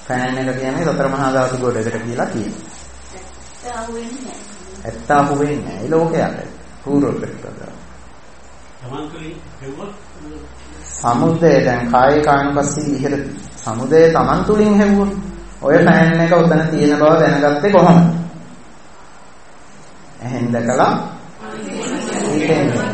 Fan එක කියන්නේ සතර මහා ධාතු ගොඩකට කියලා කියනවා. ඇත්ත අහුවෙන්නේ නැහැ. ඒ ලෝකයට පූර්ව ප්‍රතිපදාව. සමුදය දැන් කාය කායනුපස්සී විහෙරති. සමුදය තමන් තුලින් හැවුවොත් ඔය ෆෑන් එක උතන තියෙන බව දැනගත්තේ කොහොමද? එහෙන් දැකලා හිතෙන්නේ.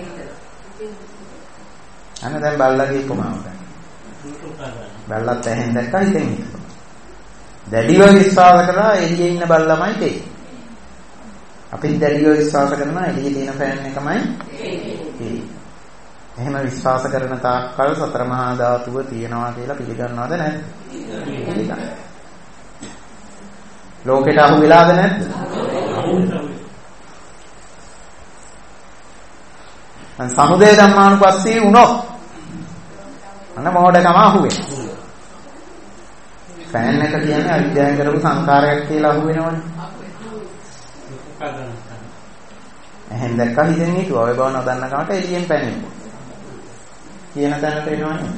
අන්න දැන් බල්ලගේ උපමාව ගන්න. බල්ලත් එහෙන් දැක්කා හිතෙන්නේ. දැඩිව විශ්වාස කරලා එළියේ ඉන්න බල්ලමයි තේ. අපි දැඩිව විශ්වාස කරනවා එළියේ තියෙන ෆෑන් එකමයි තේ. එහෙම විශ්වාස කරන තාක්කල් සතර මහා ධාතුව තියෙනවා කියලා පිළිගන්නවද නැද්ද? පිළිගන්නවා. ලෝකෙට අහු වෙලාද නැද්ද? සමුදය ධම්මානුපස්සී වුණොත් අන්න මොහොතකම අහු වෙනවා. ෆෑන් එක කියන්නේ අවිද්‍යාවෙන් කරපු සංකාරයක් කියලා අහු වෙනවනේ. එහෙන් දැක්කා හිතෙන් හිතුවා ඔය බව නොදන්න කමට එළියෙන් පැනෙන්න. කියන තැනට එනවනේ.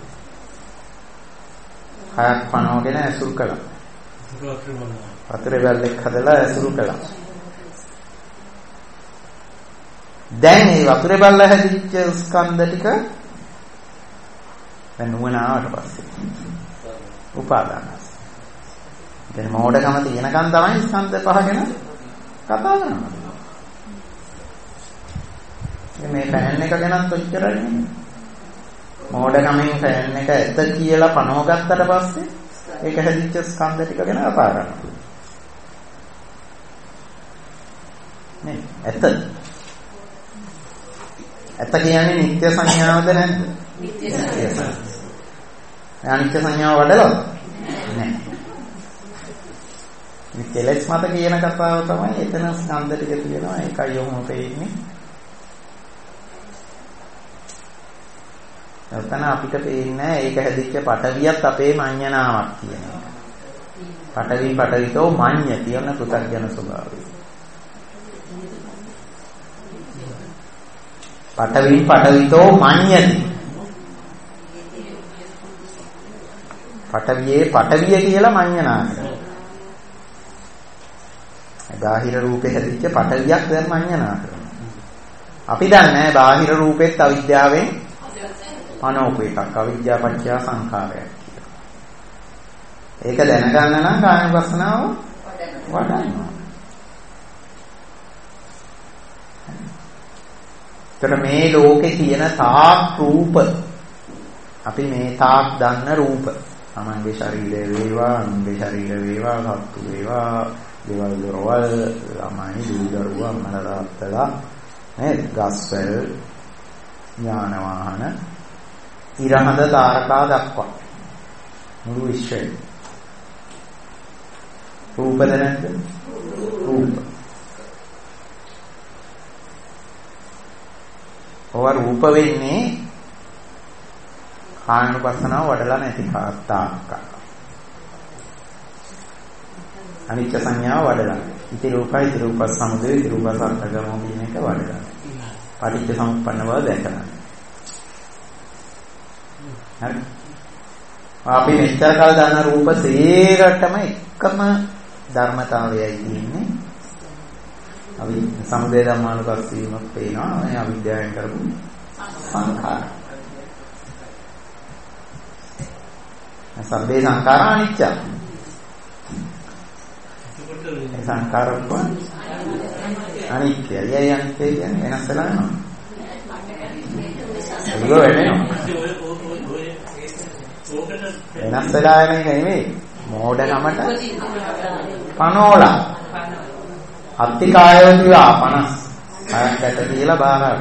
හයක් පනවගෙන ඇසුරු කළා. වතුරේ බැල්ලෙක් හදලා ඇසුරු කළා. දැන් මේ වතුරේ බැල්ල හැදිච්ච ස්කන්ධ ටික දැන් නුවණ ආවට පස්සේ උපාදානස්. දැන් මොඩකම තියෙනකන් තමයි ස්කන්ධ පහ ගැන කතා කරන්නේ. මේ ෆෑන් එක ගැනත් ඔච්චරයි නේ. මොඩකමෙන් ෆෑන් එක ඇත කියලා පනව ගත්තට පස්සේ ඒක හැදිච්ච ස්කන්ධ ටික ගැන කතා කරනවා. නේ ඇත. ඇත කියන්නේ නිත්‍ය සංඥාවද නැද්ද? නිත්‍ය සංඥා. අනිත්‍ය සංඥාව වඩලද? නැහැ. මේ කෙලෙස් මත කියන කතාව තමයි එතන ස්කන්ධ ටික තියෙනවා ඒකයි යොමු වෙන්නේ. එතන අපිට පේන්නේ ඒක හැදිච්ච පටවියත් අපේ මඤ්ඤණාවක් කියන එක. පටවිතෝ මඤ්ඤ කියන පෘථග්ජන ස්වභාවය. පටවිතෝ මඤ්ඤති. පටවිය කියලා මඤ්ඤණා කරනවා. බාහිර රූපේ හැදිච්ච පටවියක් දැන් මඤ්ඤණා කරනවා. අපි දන්නේ බාහිර රූපෙත් අවිද්‍යාවෙන් අනෝප එකක් අවිද්‍යාව පත්‍ය සංඛාරයක් කියලා. ඒක දැනගන්න නම් කායවසනාව වඩන්න. ඒතර මේ ලෝකේ තියෙන තාක් රූප අපි මේ තාක් දන්න රූප තමන්ගේ ශරීරය වේවා අනුන්ගේ ශරීර වේවා සත්තු වේවා දේවල් දරවල් ළමයි දූදරුවා මනරාත්තලා නේද ගස්වැල් ඥාන වාහන ඉරහඳ තාරකා දක්වා මුළු විශ්වය රූපද නැද්ද? රූප. ඔය රූප වෙන්නේ කායනුපස්සනාව වඩලා නැති තාක්ක. අනිත්‍ය සංඥාව වඩලා. ඉති රූපයි රූප සමුදය රූප සත්‍යගම කියන එක වඩලා. පටිච්ච සමුප්පන්න බව දැකලා. හරි. අපි මෙච්චර කල් දන්න රූප සේරටම එකම ධර්මතාවයයි තියෙන්නේ. අපි සමුදය ධම්මානුපස්සීවම පේනවා මේ අවිද්‍යාවෙන් කරපු සංඛාර. සබ්බේ සංඛාරා අනිච්ච. සංඛාරක අනිත්‍යයි. යයි අනිත්‍ය කියන්නේ වෙනස් වෙලා යනවා. ඒක වෙන්නේ. වෙනස් වෙලා යන එක නෙමෙයි. මෝඩකමට පනෝලා. අත්තිකායෝ කියා 50. අයකට කියලා බාරා.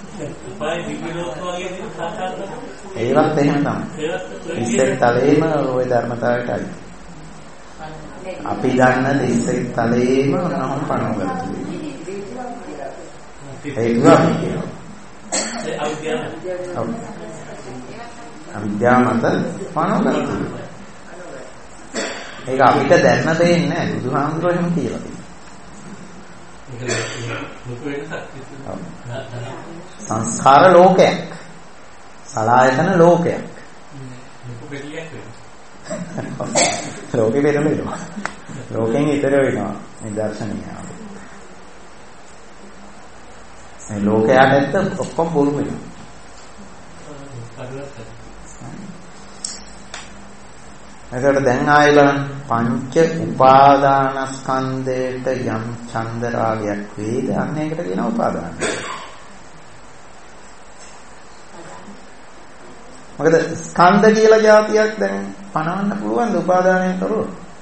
ඒවත් එහෙම තමයි. ඉස්සෙක් තලේම ওই ධර්මතාවයටයි. අපි ගන්න ඉස්සෙක් තලේම නහම් පනවගත්තා. ඒක නෙවෙයි. අවිද්‍යාව මත පනවගත්තා. ඒක අපිට දැන්න දෙන්නේ නැහැ. බුදුහාමුදුරුවෝ එහෙම කියලා තියෙනවා. සංස්කාර ලෝකයක්. සලආයතන ලෝකයක්. ලෝකෙ පෙරලෙනවා. ලෝකෙන් ඊතර වෙනවා මේ දර්ශනය. මේ ලෝකයට ඇත්ත ඔක්කොම බොරු වෙනවා. එතකොට දැන් ආයෙ බලන්න පංච උපාදානස්කන්ධයට යම් ඡන්ද රාගයක් වේද අන්න ඒකට කියනවා උපාදාන. මොකද ස්කන්ධ කියලා જાතියක් දැන් පනවන්න පුළුවන් ද උපාදානයෙන් තොරව?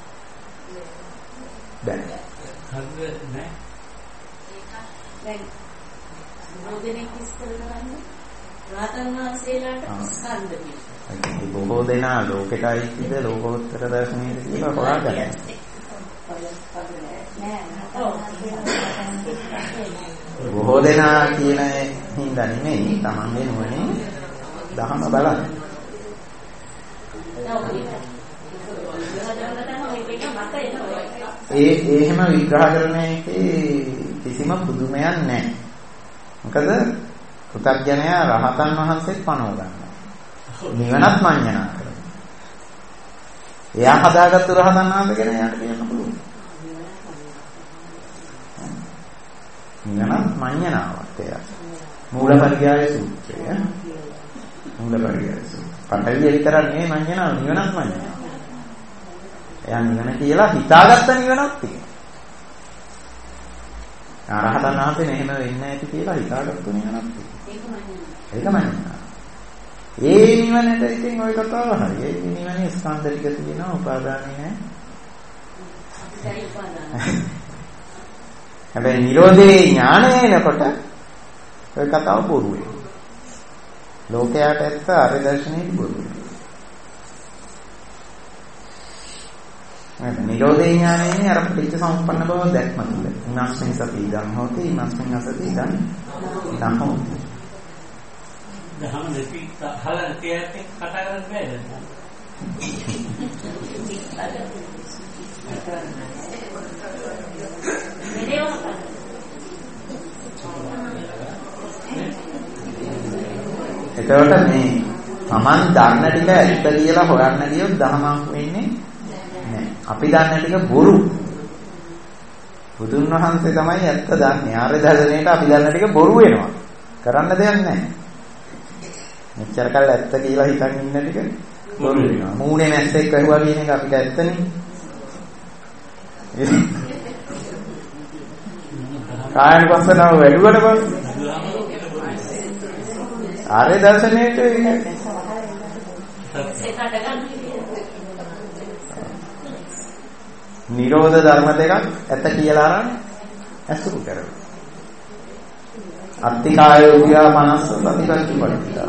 බැහැ. ස්කන්ධ නෑ. දැන් මොදෙනෙක් ඉස්තර කරන්නේ රාතන් වහන්සේලාට ස්කන්ධ කියලා. බොහෝ දෙනා ලෝකෙටයි ඉද ලෝකෝත්තර දර්ශනයේ කියලා හොයාගන්න. බොහෝ දෙනා කියන හින්දා නෙමෙයි තමන්ගේ නුවණින් දහම බලන්න. එහෙම විග්‍රහ කරන එකේ කිසිම පුදුමයක් නැහැ. මොකද කෘතඥයා රහතන් වහන්සේත් පනව ගන්නවා. නිවනත් මඤ්ඤණා කරනවා. එයා හදාගත්තු රහතන් වහන්සේ ගැන එයාට කියන්න පුළුවන්. නිවනත් මඤ්ඤණාවක් එයා. මූලපරිග්‍රහය සූත්‍රය. මූලපරිග්‍රහය සූත්‍රය. පටවිය විතර නෙමෙයි මඤ්ඤණාව නිවනත් මඤ්ඤණාව. එයා නිවන කියලා හිතාගත්ත නිවනක් තියෙනවා. රහතන් වහන්සේ මෙහෙම වෙන්නේ නැති කියලා හිතාගත්තු නිවනක් තියෙනවා. ඒක මඤ්ඤණාව. ඒ නිවනට ඉතින් ওই කතාව හරි. ඒ නිවනේ ස්කන්ධ ටික තියෙනවා උපාදානේ නැහැ. හැබැයි නිරෝධේ ඥානය එනකොට ওই කතාව බොරු වෙනවා. ලෝකයට ඇත්ත අර දර්ශනේ බොරු වෙනවා. නිරෝධේ ඥානයනේ අර පිටිච්ච සම්පන්න බව දැක්ම තුල. ඉමස්මින් සති ඉදන් හොති ඉමස්මින් අසති ඉදන් හොති. දහම දෙපි හලන තියත් කතා කරන්න බෑද? එතකොට මේ Taman දන්න ටික ඇත්ත කියලා හොයන්න ගියොත් දහමක් වෙන්නේ නැහැ. අපි දන්න ටික බොරු. බුදුන් වහන්සේ තමයි ඇත්ත දන්නේ. ආර්ය දර්ශනයට අපි දන්න ටික බොරු වෙනවා. කරන්න දෙයක් නැහැ. මෙච්චර කල් ඇත්ත කියලා හිතන් ඉන්න ටික බොරු වෙනවා. මූණේ මැස්සෙක් වැහුවා කියන එක අපිට ඇත්තනේ. කායන පස්සනාව වැඩුවට පස්සේ ආර්ය දර්ශනයට නිරෝධ ධර්ම දෙකක් ඇත්ත කියලා අරන් ඇසුරු කරනවා. අත්තිකාය උද්‍යා මනස ප්‍රතිපත්ති පරිත්‍යාග.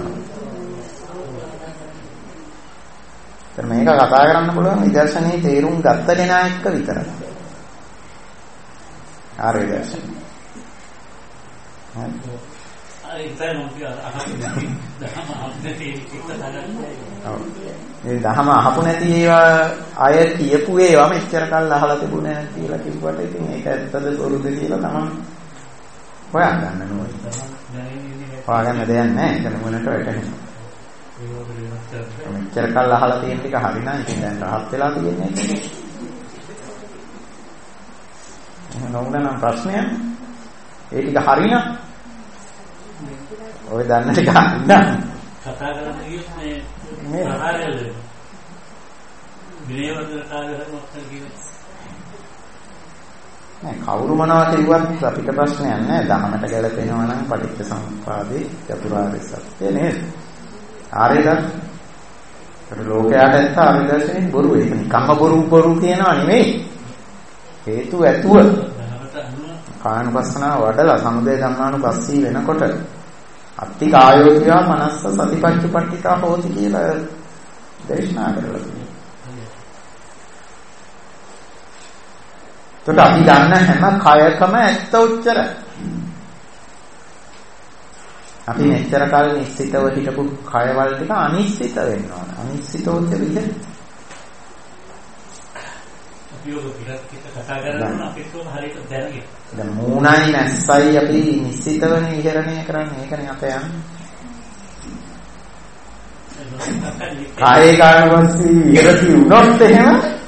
මේක කතා කරන්න පුළුවන් විදර්ශනයේ තේරුම් ගත්ත කෙනා එක්ක විතරයි. ආර්ය දර්ශනය. මේ දහම අහපු නැති ඒවා අය කියපු ඒවා මෙච්චර කල් අහලා තිබුණේ නැහැ කියලා කිව්වට ඉතින් ඒක ඇත්තද බොරුද කියලා තමයි හොයාගන්න ඕනේ. හොයාගන්න දෙයක් නැහැ. ඒක නුවණට වැටෙනවා. මෙච්චර කල් අහලා තියෙන ටික හරිනම් ඉතින් දැන් රහත් වෙලා තියෙන්නේ. නෝනනම් ප්‍රශ්නයක්. ඒ ටික හරිනම් ඔය දන්න ටික හරිනම් කතා කරන්න ගියොත් මේ ආරයල විනයවන්තර කාර්යයක් කියනවා. නෑ කවුරු මොනවා කිව්වත් අපිට ප්‍රශ්නයක් නෑ. දහමට ගැලපෙනවා නම් පටිච්ච සමුප්පාදේ චතුරාර්ය සත්‍ය නේද? ආර්ය දර්ශන. ඒකට ලෝකයට ඇත්ත ආර්ය දර්ශනේ බොරු. ඒක නිකම්ම බොරු කියනවා නෙමෙයි. හේතු ඇතුව කායනුපස්සනාව වඩලා සමුදය ධම්මානුපස්සී වෙනකොට අත්ති කායෝතියා මනස්ස සතිපට්ඨිපට්ඨිතා හෝති කියලා දේශනා කරලා තියෙනවා. ඒකට අපි දන්න හැම කයකම ඇත්ත උච්චරයි. අපි මෙච්චර කාල නිශ්චිතව හිටපු කයවල ටික අනිශ්චිත වෙන්න ඕන. අනිශ්චිතෝත් විදිහ කතා කරනවා අපිට හරියට දැනගන්න. දැන් මූණයි නැස්සයි අපි නිශ්චිතවනේ විහරණය කරන්නේ. ඒකනේ අප යන්නේ. කායේ කායවස්ී විහෙරති වුණොත් එහෙම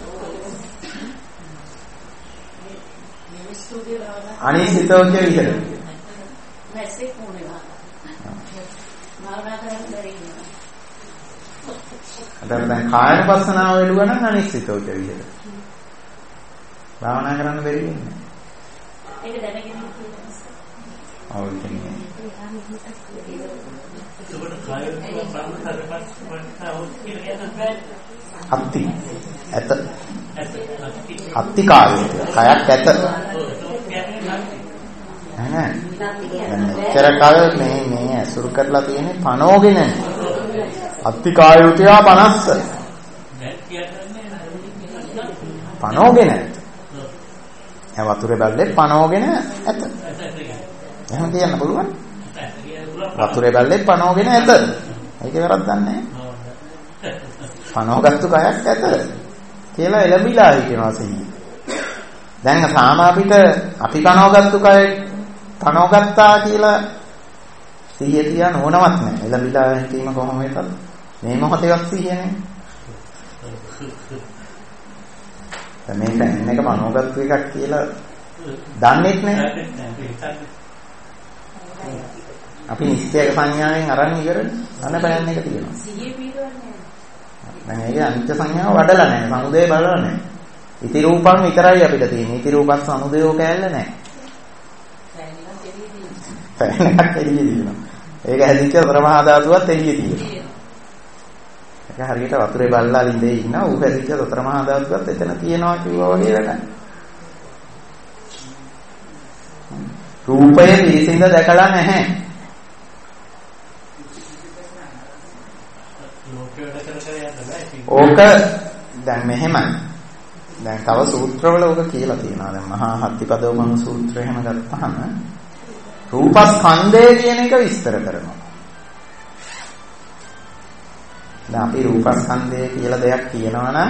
අනිසිතෝච විහෙරති. මැස්සේ කොහොමද? භාවනා කරන්න බැරි නේද? දැන් කායනුපස්සනාව වෙලුවා නම් අනිසිතෝච විහෙරති. භාවනා කරන්න බැරි වෙන්නේ. ඒක දැනගෙන ඉන්න. ඔව් කියන්නේ. අත්ති ඇත අත්ති කායය කයක් ඇත නෑ මෙච්චර කාල මේ ඇසුරු කරලා තියෙන්නේ පනෝගෙන අත්ති කායුතිය 50 පනෝගෙන ඇත වතුරේ බැල්ලේ පනෝගෙන ඇත එහෙම කියන්න පුළුවන් වතුරේ බැල්ලේ පනෝගෙන ඇත ඒක වැරද්දක් නැහැ පනෝගත්තු කයක් ඇත කියලා එළඹිලා හිටිනවා සීනි. දැන් සාමා අපිට අපි පනෝගත්තු කය පනෝගත්තා කියලා සිහිය තියන ඕනවත් නැහැ. එළඹිලා හිටීම කොහොම වෙතත් මේ මොහොතේවත් සිහිය නැහැ. දැන් මේක එන්නක පනෝගත්තු එකක් කියලා දන්නේත් නැහැ. අපි නිශ්චය සංඥාවෙන් අරන් ඉවරනේ. අන්න බලන්න එක තියෙනවා. සිහිය පිටවන්නේ. දැන් ඒක අනිත්‍ය සංඥාව වඩලා නැහැ. සමුදය බලලා නැහැ. ඉති රූපං විතරයි අපිට තියෙන්නේ. ඉති රූපස් සමුදයෝ කැල්ල නැහැ. පැනක් එළියේ තියෙනවා. ඒක හැදිච්ච ප්‍රමහා ධාතුවත් එළියේ තියෙනවා. ඒක හරියට වතුරේ බල්ලා ලිඳේ ඉන්නා ඌ හැදිච්ච ප්‍රමහා ධාතුවත් එතන තියෙනවා කිව්වා වගේ වැඩක්. රූපය පිළිසිඳ දැකලා නැහැ. ඕක දැන් මෙහෙමයි. දැන් තව සූත්‍රවල ඕක කියලා තියෙනවා. දැන් මහා හත්තිපදෝමන සූත්‍රය එහෙම ගත්තාම රූපස්කන්ධය කියන එක විස්තර කරනවා. දැන් අපි රූපස්කන්ධය කියලා දෙයක් කියනවා නම්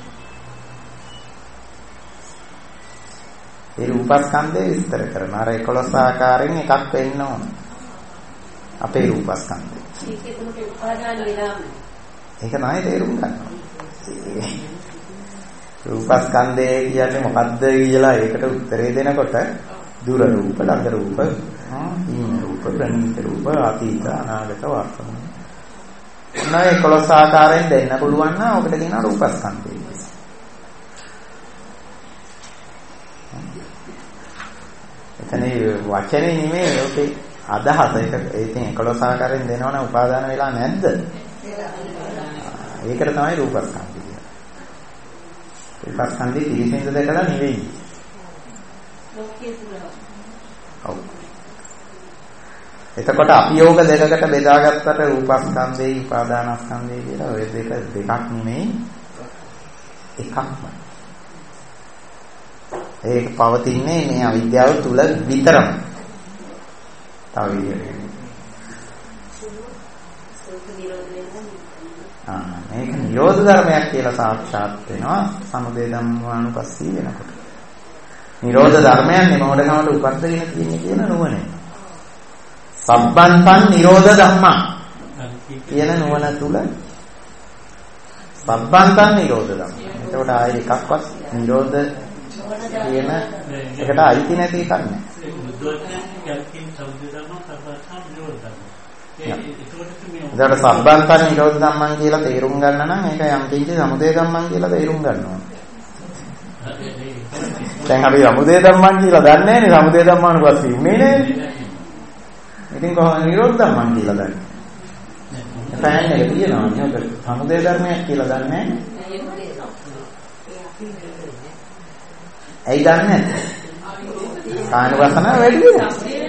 ඒ රූපස්කන්ධය විස්තර කරනවා. අර 11 ආකාරයෙන් එකක් වෙන්න ඕන. අපේ රූපස්කන්ධය. ඒකේ තුනට උපාදාන වෙලාම ඒක තමයි තේරුම් ගන්න. රූපස්කන්ධය කියන්නේ මොකද්ද කියලා ඒකට උත්තරේ දෙනකොට දුර රූප, ළඟ රූප, ඉන්න රූප, ප්‍රණීත රූප, අතීත, අනාගත, වර්තමාන. මොනවා 11 ආකාරයෙන් දෙන්න පුළුවන් නම් ඔකට කියනවා රූපස්කන්ධය කියලා. එතන වචනේ නෙමෙයි ඔකේ අදහස. ඒකෙන් 11 ආකාරයෙන් දෙනවනම් උපාදාන වෙලා නැද්ද? ඒකට තමයි රූපස්කන්ධය කියන්නේ. රූපස්කන්ධය පිළිසින්ද දැකලා නෙවෙයි. ඔව්. එතකොට අභියෝග දෙකකට බෙදාගත්තට රූපස්කන්ධේ උපාදානස්කන්ධේ කියලා ඔය දෙකක් නෙමෙයි එකක්මයි. ඒක පවතින්නේ මේ අවිද්‍යාව තුල විතරම. තව විදිහට. මේක නිරෝධ ධර්මයක් කියලා සාක්ෂාත් වෙනවා සමුදය ධම්මානුපස්සී වෙනකොට. නිරෝධ ධර්මයන් නෙමෝඩකමට උපද්දගෙන තියෙන්නේ කියන නුවණ. සම්බන්තං නිරෝධ ධම්මා කියන නුවණ තුල සම්බන්තං නිරෝධ ධම්ම. එතකොට ආයේ එකක්වත් නිරෝධ කියන එකට අයිති නැති එකක් නෑ. ඒකට සම්බන්තං නිරෝධ ධම්මං කියලා තේරුම් ගන්න නම් ඒක යම් කිසි සමුදය ධම්මං කියලා තේරුම් ගන්න ඕනේ. දැන් අපි සමුදය ධම්මං කියලා දන්නේ නැහැ නේ. සමුදය ධම්මානුපස්සී උනේ නෑනේ. ඉතින් කොහොමද නිරෝධ ධම්මං කියලා දන්නේ? පෑන් එක තියෙනවා නේද? සමුදය ධර්මයක් කියලා දන්නේ නැහැ. ඇයි දන්නේ නැත්තේ? කායනුපස්සන වැඩි වෙනවා.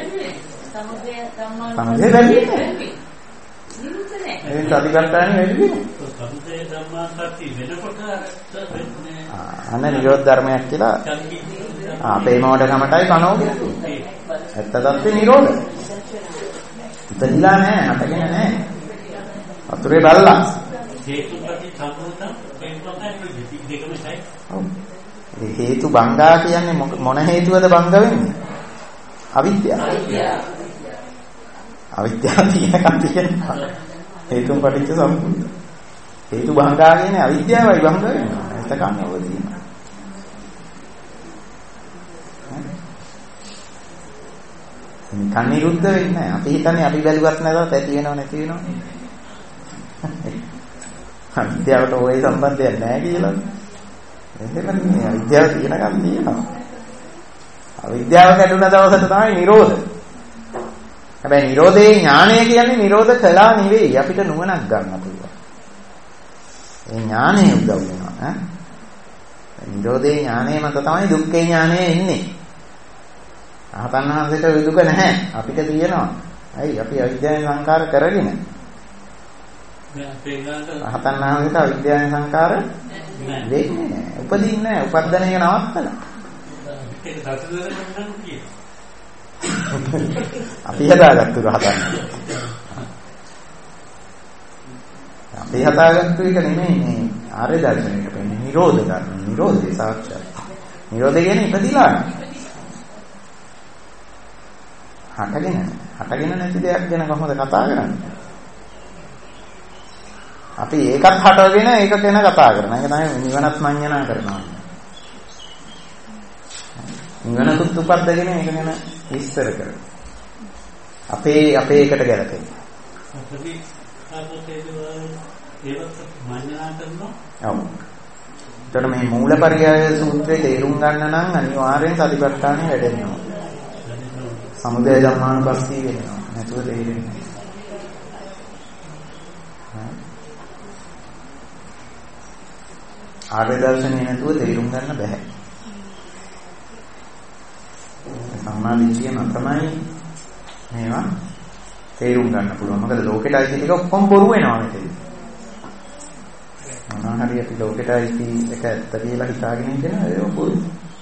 සමුදය වැඩි වෙනවා. ඒ සතිපට්ඨාන වැඩි වෙනවා. සමුදය ධම්මාපatti වෙනකොට අන්න නිරෝධ ධර්මයක් කියලා අපේ මොඩකමටයි කනෝගෙන තියෙන්නේ. ඇත්ත தත්ත්වේ නිරෝධ. ඉතින්ලා නෑ, හටගෙන නෑ. වතුරේ බල්ලා. හේතුපටි සම්පූර්ණ වෙනකොටයි දෙකම එකයි. ඔව්. ඒ හේතු බංගා කියන්නේ මොන හේතුවද බංග වෙන්නේ? අවිද්‍යාව. අවිද්‍යාව තියෙනකන් තියෙනවා. හේතුන් පටිච්ච සම්පූර්ණ. හේතු භංගා කියන්නේ අවිද්‍යාවයි භංග වෙනවා. එතකන් ඔය තියෙනවා. නිකන් නිරුද්ධ වෙන්නේ නැහැ. අපි හිතන්නේ අපි බැලුවත් නැතත් ඇති වෙනව නැති වෙනව. අවිද්‍යාවට ওই සම්බන්ධයක් නැහැ කියලා. එහෙම නෙමෙයි. අවිද්‍යාව තියෙනකම් තියෙනවා. අවිද්‍යාව කැඩුන දවසට තමයි නිරෝධ. හැබැයි නිරෝධේ ඥානය කියන්නේ නිරෝධ කළා නෙවෙයි. අපිට නුවණක් ගන්න පුළුවන්. ඒ ඥානය උදව් වෙනවා ඈ. නිරෝධේ ඥානය මත තමයි දුක්ඛේ ඥානය එන්නේ. රහතන් වහන්සේට දුක නැහැ. අපිට තියෙනවා. ඇයි අපි අවිද්‍යාවෙන් සංකාර කරගෙන. රහතන් වහන්සේට අවිද්‍යාවෙන් සංකාර වෙන්නේ නැහැ. උපදින්නේ නැහැ. උපද්දන එක නවත්තලා. අපි හදාගත්තු රහතන්. අපි හදාගත්තු එක නෙමෙයි මේ ආර්ය දර්ශනයට වෙන්නේ නිරෝධ ධර්ම. නිරෝධය සාක්ෂාත්. නිරෝධය කියන්නේ ඉපදිලා හටගෙන නැති දෙයක් ගැන කොහොමද කතා කරන්නේ? අපි ඒකත් හටගෙන ඒක ගැන කතා කරනවා. ඒක තමයි නිවනත් මඤ්ඤණා කරනවා. නිවනකුත් උපද්දගෙන ඒක ගැන විස්තර කරනවා. අපේ එකට ගැලපෙන්නේ. අපි ඒවත් මඤ්ඤණා කරනවා. ඔව්. එතකොට මේ මූලපරියාය සූත්‍රයේ තේරුම් ගන්න නම් අනිවාර්යෙන් සතිපට්ඨානෙ වැඩෙනවා. සමුදය ධම්මානුපස්සී වෙනවා. නැතුව තේරෙන්නේ නැහැ. ආර්ය දර්ශනය නැතුව තේරුම් ගන්න බෑ. සම්මාදිට්ඨියම තමයි මේවා තේරුම් ගන්න පුළුවන්. මොකද ලෝකෙට අයිති ටික ඔක්කොම බොරු වෙනවා මෙතන. මොනවා හරි අපි ලෝකෙට අයිති එක ඇත්ත කියලා හිතාගෙන ඉඳලා ඒක බොරු.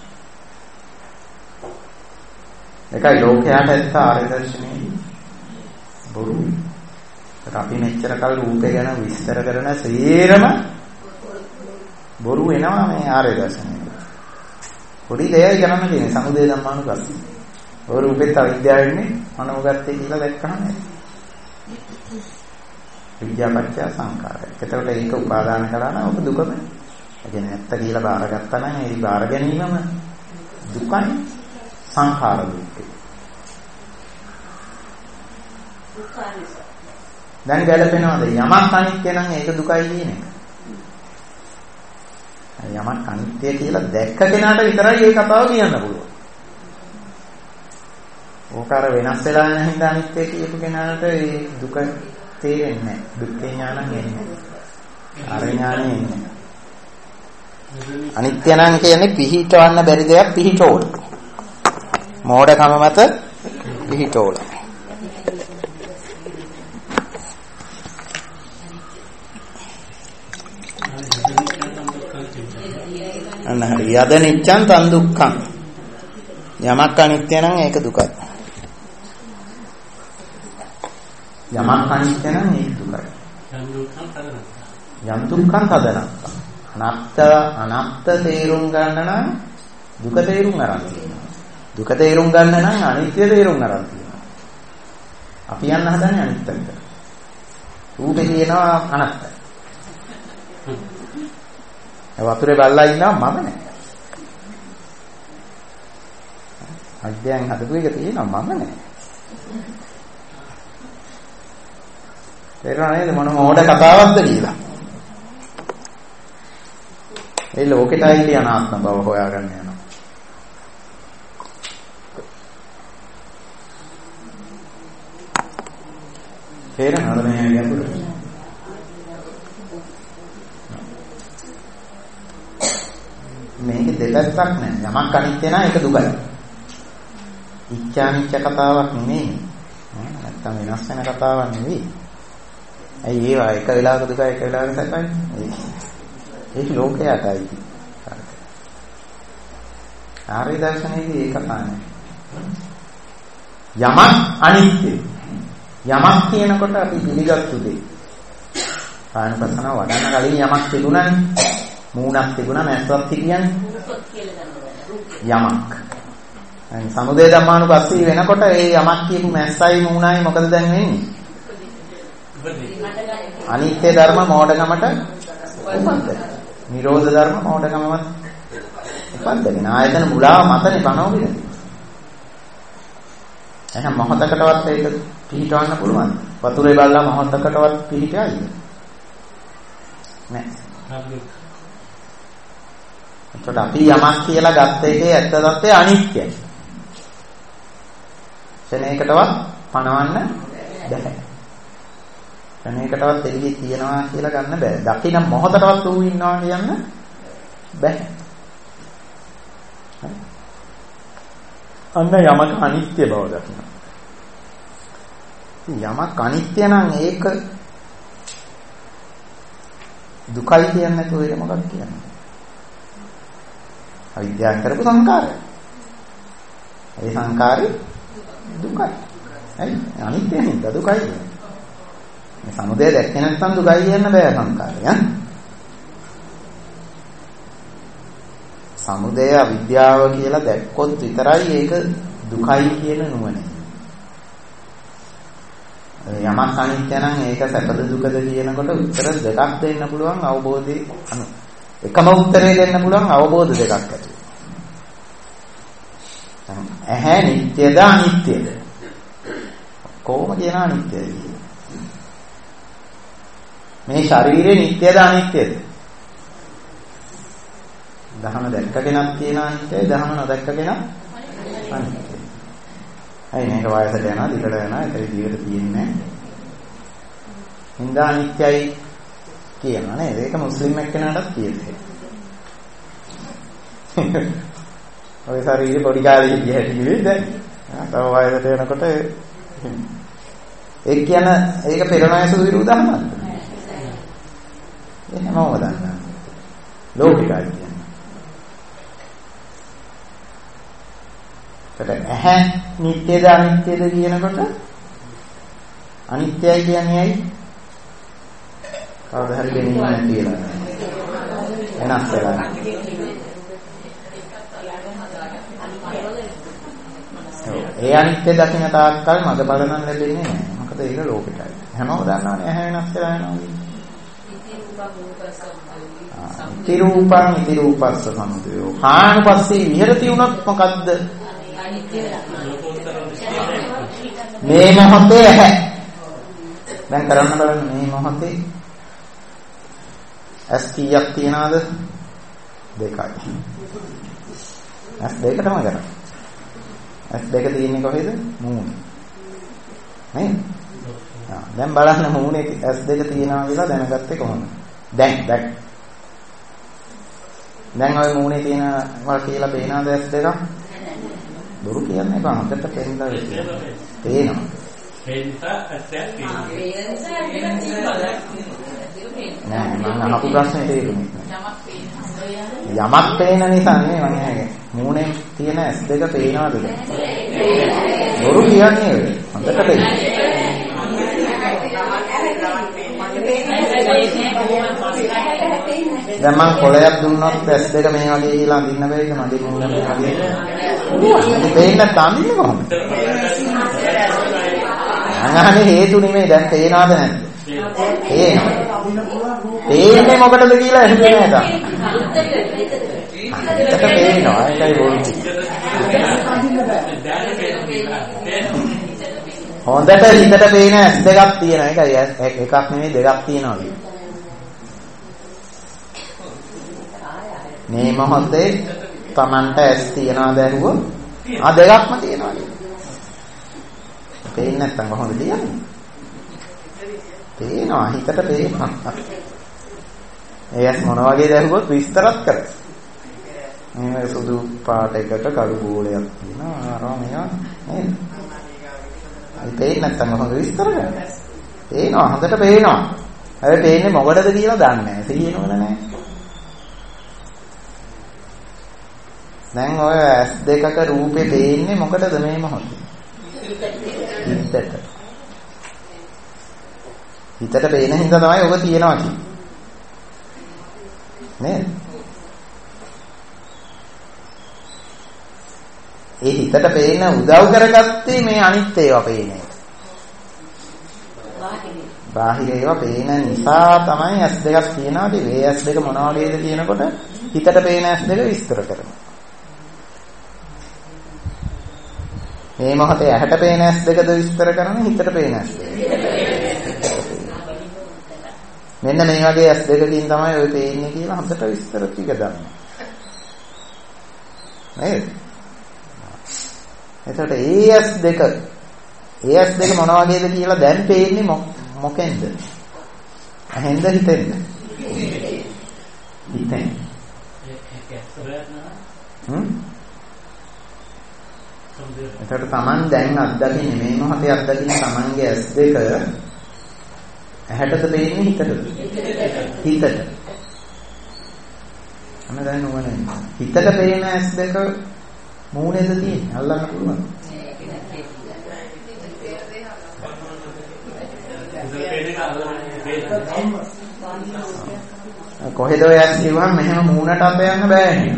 ඒකයි ලෝකයට ඇත්ත ආර්ය දර්ශනයේ බොරු. ඒක අපි මෙච්චර කල් රූපේ ගැන විස්තර කරන සේරම බොරු වෙනවා මේ ආර්ය දර්ශනයේ. පොඩි දෙයයි කරන්න තියෙන්නේ සමුදය ධම්මානුපස්සී. ඔය රූපෙත් අවිද්‍යාවෙන්නේ මනෝගතේ කියලා දැක්කම නේද? විද්‍යාපච්චය සංකාරය. එතකොට ඒක උපාදාන කරා නම් ඔබ දුකම. ඒ කියන්නේ ඇත්ත කියලා බාරගත්තා නම් ඒ බාර ගැනීමම දුකයි. සංඛාර දුක්ඛ. දැන් ගැලපෙනවද? යමක් අනිත්‍ය නම් ඒක දුකයි කියන එක. යමක් අනිත්‍ය කියලා දැක්ක කෙනාට විතරයි මේ කතාව කියන්න පුළුවන්. ඕකාර වෙනස් වෙලා යන හින්දා අනිත්‍ය කියපු කෙනාට ඒ දුක තේරෙන්නේ නැහැ. දුක්ඛ ඥානං එන්නේ නැහැ. ආර්ය ඥානෙ එන්නේ නැහැ. අනිත්‍ය නම් කියන්නේ පිහිටවන්න බැරි දෙයක් පිහිටෝල. මෝඩකම මත පිහිටෝල. අන්න හරි. යද නිච්ඡං තන් දුක්ඛං. යමක් අනිත්‍ය නම් ඒක දුකයි. යමක් අනිත්‍ය නම් ඒක දුකයි. යම් දුක්ඛං තදනක්ඛං. අනාත්ත තේරුම් ගන්න නම් දුක තේරුම් ගන්න තියෙනවා. දුක තේරුම් ගන්න නම් අනිත්‍ය තේරුම් ගන්න තියෙනවා. අපි යන්න හදන්නේ අනිත්‍යයට. රූපේ තියෙනවා අනාත්ත. වතුරේ බල්ලා ඉන්නවා මම නෑ. අධ්‍යයන් හදපු එක තියෙනවා මම නෑ. තේරුණා නේද මොන මොඩ කතාවක්ද කියලා? ඒ ලෝකෙටයි කියන ආත්ම බව හොයාගන්න යනවා. තේරෙනවද මේ ගැඹුර? මේක දෙපැත්තක් නෑ. යමක් අනිත්‍ය නම් ඒක දුකයි. ඉච්ඡානිච්ච කතාවක් නෙමෙයි. නැත්තම් වෙනස් වෙන කතාවක් නෙවෙයි. ඇයි ඒවා එක වෙලාවක දුකයි එක වෙලාවක සැපයි? ඒක ලෝකයටයි. ආර්ය දර්ශනයේදී ඒක තමයි. යමක් අනිත්‍ය. යමක් කියනකොට අපි පිළිගත්තු දෙය. ආයනපසන වඩන්න කලින් යමක් තිබුණානේ. මූණක් තිබුණා මැස්සක් කියන්නේ යමක්. දැන් සමුදය ධම්මානුපස්සී වෙනකොට ඒ යමක් කියපු මැස්සයි මූණයි මොකද දැන් වෙන්නේ? අනිත්‍ය ධර්ම මෝඩකමට උපද්දන. නිරෝධ ධර්ම මොඩකමවත් උපද්දගෙන. ආයතන මුලාව මතනේ බනෝගෙන. එහෙනම් මොහොතකටවත් ඒක පිහිටවන්න පුළුවන්. වතුරේ බලලා මොහොතකටවත් පිහිටයයිද? නෑ. එතකොට අපි යමක් කියලා ගත්ත එකේ ඇත්ත తත්ත්වය අනිත්‍යයි. ශරණයකටවත් පණවන්න බෑ. ශරණයකටවත් එළියේ තියනවා කියලා ගන්න බෑ. දකින්න මොහොතටවත් ඌ ඉන්නවා කියන්න බෑ. අන්න යමක අනිත්‍ය බව දකින්න. යමක් අනිත්‍ය නම් ඒක දුකයි කියන්නේ නැතුව ඒක මොකක්ද කියන්නේ? අවිද්‍යාවෙන් කරපු සංකාරය. ඒ සංකාරය දුකයි. හරි? අනිත්‍ය නෙවෙයි දුකයි කියන්නේ. මේ සමුදය දැක්කේ නැත්නම් දුකයි කියන්න බෑ සංකාරය. සමුදය අවිද්‍යාව කියලා දැක්කොත් විතරයි ඒක දුකයි කියන නුවණ. යමක් අනිත්‍ය නම් ඒක සැපද දුකද කියනකොට උත්තර දෙකක් දෙන්න පුළුවන් අවබෝධයේ අනුව. එකම උත්තරේ දෙන්න පුළුවන් අවබෝධ දෙකක් ඇති. ඇහැ නිට්ටයද අනිත්‍යද? කොහොම කියන අනිත්‍යද? මේ ශරීරය නිට්ටයද අනිත්‍යද? දහම දැක්කගෙනක් කියන අනිත්‍යයි දහම නොදැක්කගෙනක් අනිත්‍යයි. අය මේක වයසට යනවා දිගට යනවා ඒක විදිහට තියෙන්නේ. හින්දා අනිත්‍යයි කියනවා නේද? ඒක මුස්ලිම් එක්කෙනාටත් කියන්නේ. ඔය ශරීරෙ පොඩි කාලේ ඉඳි හැටි කිව්වේ දැන්. තව වයසට යනකොට ඒ කියන ඒක පෙරණායසු විරුද්ධමද? එහෙමම දන්නා. ලෝකිකයි කියන්නේ. ඇහැ නිට්ටයද අනිත්‍යද කියනකොට අනිත්‍යයි කියන්නේ ඇයි? කවදා හරි දෙන්නේ නැහැ කියලා. එනස් වෙලා. ඒ අනිත්‍ය දකින්න තාක්කල් මග බල නම් ලැබෙන්නේ නැහැ. මොකද ඒක ලෝකෙටයි. හැමෝම දන්නවනේ ඇහැ වෙනස් වෙලා යනවා කියන්නේ. ඉති රූපස්ස සමුදයෝ. කානුපස්සේ විහෙරති වුණොත් මොකද්ද? මේ මොහොතේ ඇහැ. දැන් කරන්න බලන්න මේ මොහොතේ ඇස් කීයක් තියනවද? දෙකයි. ඇස් දෙකටම කරා. ඇස් දෙක තියෙන්නේ කොහෙද? මූණේ. නේද? දැන් බලන්න මූණේ ඇස් දෙක තියනවා කියලා දැනගත්තේ කොහොමද? දැන් ඔය මූණේ තියෙනවා කියලා පේනවද ඇස් දෙක? බොරු කියන්නේ බං හදට පෙන්නලා පේනවා. නෑ මම අහපු ප්‍රශ්නේ තේරුනේ නැහැ. යමක් පේන නිසා නේ මම ඇහගෙන. මූණේ තියෙන ඇස් දෙක පේනවද? බොරු කියන්නේ හදට පේනවා. දැන් මම කොලයක් දුන්නොත් ඇස් දෙක මේ වගේ කියලා අඳින්න බැරිද මගේ මූණ මේ වගේ පේන්න තන්නේ කොහොමද? අනහනේ හේතු නෙමෙයි දැන් තේනවද නැද්ද? තේනවා. තේන්නේ මොකටද කියලා එහෙම නෑ තාම. ඒක පේනවා ඒකයි බොරුයි. හොඳට හිතට පේන ඇස් දෙකක් තියෙන එකයි එකක් නෙමෙයි දෙකක් තියෙනවා කියන්නේ. මේ මොහොතේ Tamanට ඇස් තියනවාද ඇහුවොත් දෙකක්ම තියෙනවා නේද? පේන්නේ නැත්තම් කොහොමද කියන්නේ? පේනවා හිතට පේනවා. ඒ ඇස් මොන වගේද ඇහුවොත් විස්තරත් කරයි. මේ සුදු පාට එකට කළු බෝලයක් තියෙනවා අර මේවා නේද? ඒ පේන්නේ නැත්තම් කොහොමද විස්තර කරන්නේ? පේනවා හොඳට පේනවා. හැබැයි පේන්නේ මොකටද කියලා දන්නේ නැහැ. තේරෙනවද නැහැ? දැන් ඔය ඇස් දෙකක රූපේ පේන්නේ මොකටද මේ මොහොතේ? හිතට පේන හින්දා තමයි ඔබ තියනවා කියන්නේ. නේද? ඒ හිතට පේන උදව් කරගත්තේ මේ අනිත් ඒවා පේන එක. බාහිර ඒවා පේන නිසා තමයි ඇස් දෙකක් තියෙනවා. ඒ ඇස් දෙක මොනවා වගේද කියනකොට හිතට පේන ඇස් දෙක විස්තර කරනවා. මේ මොහොතේ ඇහැට පේන ඇස් දෙකද විස්තර කරන්නේ හිතට පේන ඇස් දෙක. මෙන්න මේ වගේ ඇස් දෙකකින් තමයි ඔය පේන්නේ කියලා හොඳට විස්තර ටික ගන්න. නේද? එතකොට ඒ ඇස් දෙක මොන වගේද කියලා දැන් පේන්නේ මොකෙන්ද? ඇහෙන්ද හිතෙන්ද? හිතෙන්. එතකොට Taman දැන් අත්දකින්නේ මේ මොහොතේ අත්දකින්න Tamanගේ ඇස් දෙක ඇහැටද පේන්නේ හිතටද? හිතට. අන්න දැන් නුවණ. හිතට පේන ඇස් දෙක මූණේද තියෙන්නේ? අල්ලන්න පුළුවන්. කොහෙද ඔය ඇස් කිව්වම මෙහෙම මූණට අප යන්න බෑනේ.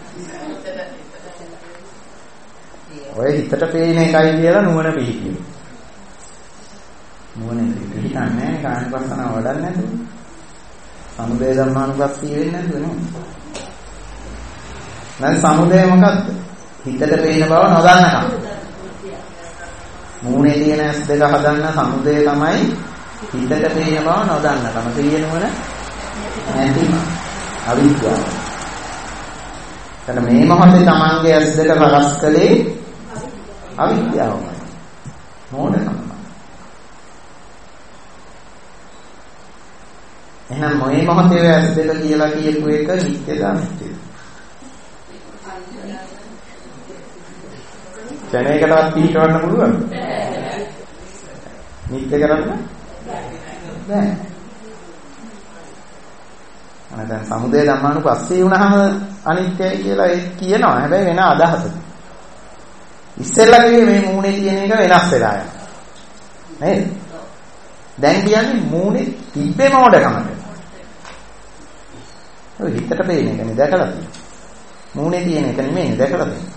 ඔය හිතට පේන එකයි කියලා නුවණ පිළිගන්න. නුවණ පිළිගන්නේ නැහැ කායපස්සන වඩන්නේ නැතුව. සමුදය ධම්මානුපස්සී වෙන්නේ නැතුව නේ. නැත්නම් සමුදය මොකක්ද? හිතට පේන බව නොදන්නකම. මූණේ තියෙන ඇස් දෙක හදන්න සමුදය තමයි හිතට පේන බව නොදන්නකම. තේරෙනවද? නැතිම අවිද්‍යාව. එතන මේ මොහොතේ Tamange ඇස් දෙක රස කළේ අවිද්‍යාවමයි. මෝඩකම. එහෙනම් මේ මොහොතේ ඇස් දෙක කියලා කියපු එක නිත්‍යද අනිත්‍යද? ජනේකටවත් පිටවන්න පුළුවන්? නිත්‍ය කරන්න බෑ. අනේ දැන් සමුදය ධම්මානුපස්සී වුණාම අනිත්‍යයි කියලා ඒ කියනවා. හැබැයි වෙන අදහසක්. ඉස්සෙල්ලා කිව්වේ මේ මූණේ තියෙන එක වෙනස් වෙලා යනවා. නේද? දැන් කියන්නේ මූණේ තිබ්බේ මොඩකමද? ඔය හිතට පේන එකනේ දැකලා තියෙන්නේ. මූණේ තියෙන එක නෙමෙයි දැකලා තියෙන්නේ.